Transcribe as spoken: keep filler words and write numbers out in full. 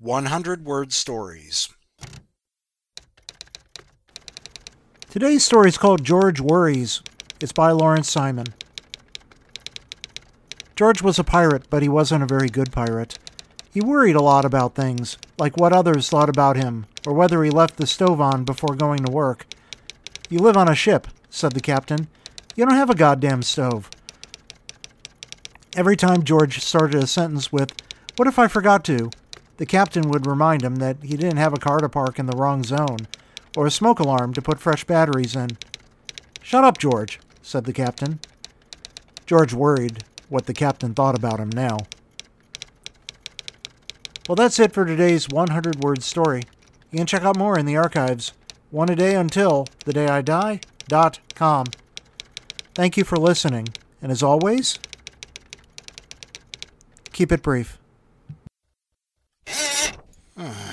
one hundred word stories. Today's story is called George Worries. It's by Lawrence Simon. George was a pirate, but he wasn't a very good pirate. He worried a lot about things, like what others thought about him, or whether he left the stove on before going to work. "You live on a ship," said the captain. "You don't have a goddamn stove." Every time George started a sentence with, "What if I forgot to?" the captain would remind him that he didn't have a car to park in the wrong zone, or a smoke alarm to put fresh batteries in. "Shut up, George," said the captain. George worried what the captain thought about him now. Well, that's it for today's one hundred word story. You can check out more in the archives. One a day until the day I die dot com. Thank you for listening, and as always, keep it brief.